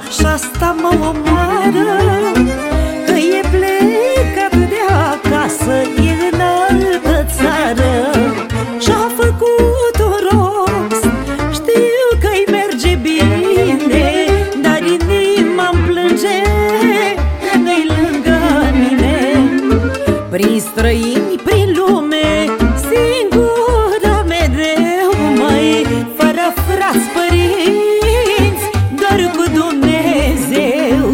și asta mă omoară, că e plecat de acasă, e în altă țară și-a făcut un rost. Știu că-i merge bine, dar inima-mi plânge că nu-i lângă mine. Prin străini, prin lume, singura mereu, măi, fără frați, părinți, doar cu Dumnezeu.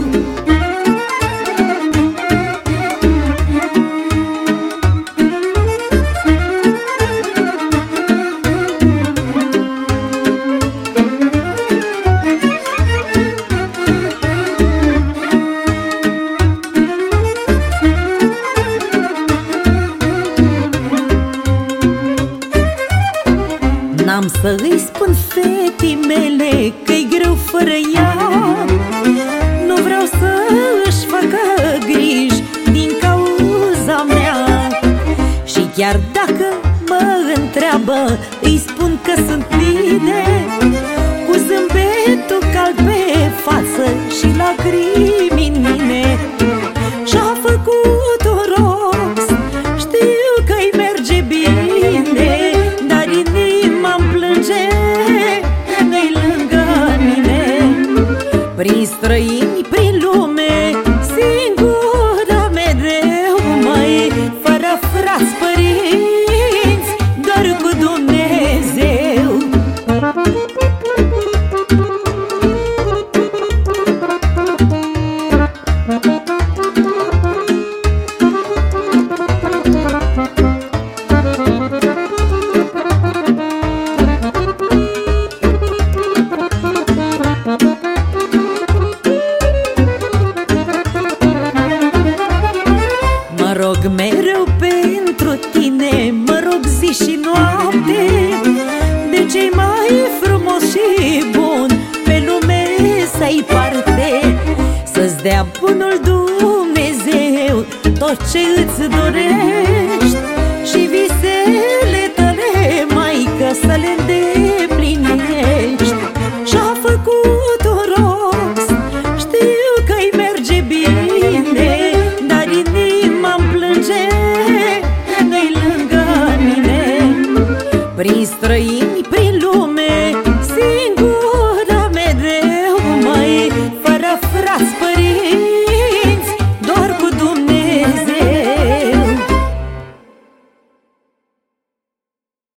N-am să-i spun fetii mele că-i greu fără ea, nu vreau să-și facă griji din cauza mea. Și chiar dacă mă întreabă, îi spun că sunt bine, cu zâmbetul cald pe față și lacrimi în mine. Și-a făcut un rost, știu că-i merge bine, dar inima-mi plânge că nu-i lângă mine. Prin străini, prin lume, singura mereu, măi, fără frați, părinți, doar cu Dumnezeu. Mă rog mereu pentru tine, mă rog zi și noapte, de cei mai frumos și bun pe lume să-i parte. Să-ți dea bunul Dumnezeu tot ce îți dorești și visele tale, maică, să le îndeplinești. Și-a făcut un rost, știu că-i merge bine, dar inima-mi plânge că nu-i lângă mine. Prin străini,